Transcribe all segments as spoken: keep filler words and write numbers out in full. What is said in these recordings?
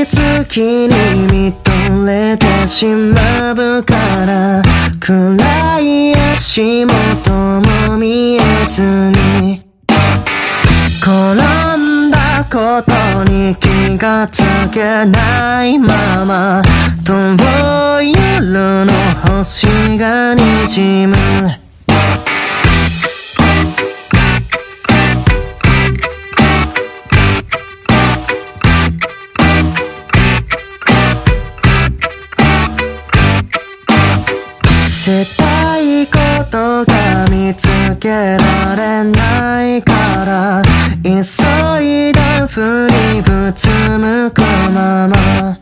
い月に見とれてしまうから暗い足元も見えずに転んだことに気がつけないまま遠い夜の星が滲むしたいことが見つけられないから急いで振りぶつむくまま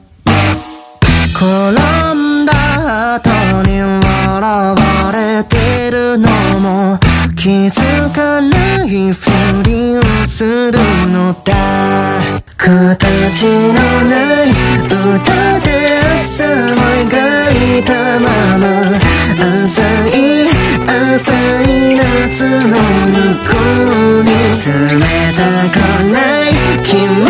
転んだ後に笑われてるのも気づかないふりをするのだ形のない歌で朝を描いたまま浅い浅い夏の向こうに冷たくない君